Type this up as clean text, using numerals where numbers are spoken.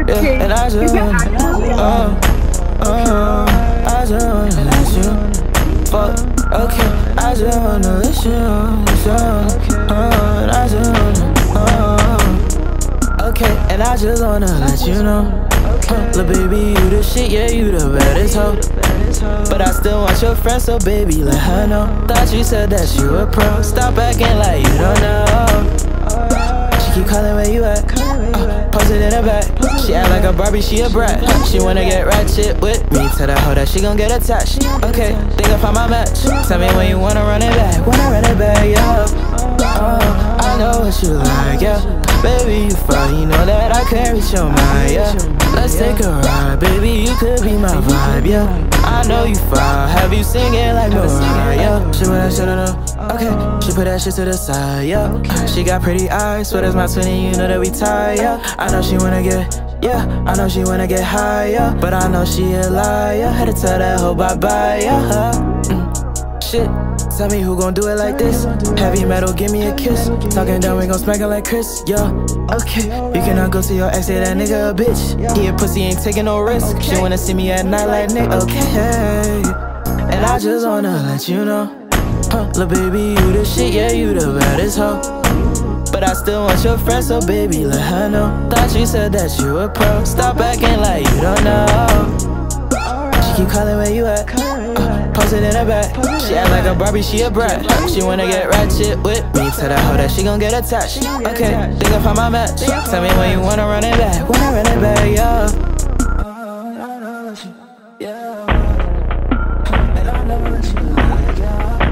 Yeah, and I just wanna, I just wanna let you fuck. Okay, I just wanna let you and I just wanna, okay, and I just wanna let you know. Lil' baby, you the shit, yeah, you the baddest hoe. But I still want your friend, so baby, let her know. Thought you said that you a pro. Stop acting like you don't know. She keep calling where you at. Post it in her back. She act like a Barbie, she a brat. She wanna get ratchet with me. Tell that hoe that she gon' get attached. Okay, think I found my match. Tell me when you wanna run it back. Wanna run it back, yeah. I know what you like, yeah. Baby, you fine, you know that I can't reach your mind, yeah. Let's take a ride, baby, you could be my vibe, yeah. I know you fine, have you singing like Mariah, yeah. She put that shit on her, okay. She put that shit to the side, yeah. She got pretty eyes, so that's my twin and you know that we tied, yeah. I know she wanna get, yeah, I know she wanna get higher, but I know she a liar. Had to tell that hoe bye-bye, yeah. Shit. Tell me who gon' do it like this. Heavy metal, give me a kiss. Talking down, we gon' smack it like Chris, yeah. Okay, you cannot go to your ex, say that nigga a bitch. He a pussy, ain't taking no risk. She wanna see me at night like Nick, okay. And I just wanna let you know, lil' baby, you the shit, yeah, you the baddest hoe. But I still want your friend, so baby, let her know. Thought you said that you a pro. Stop acting like you don't know. She keep calling where you at. Post it in her back. She act like a Barbie, she a brat. She wanna get ratchet with me. Tell that hoe that she gon' get attached. Okay, think I found my match. Tell me when you wanna run it back. Wanna run it back, yeah. Yeah. And I never let you lie, yeah.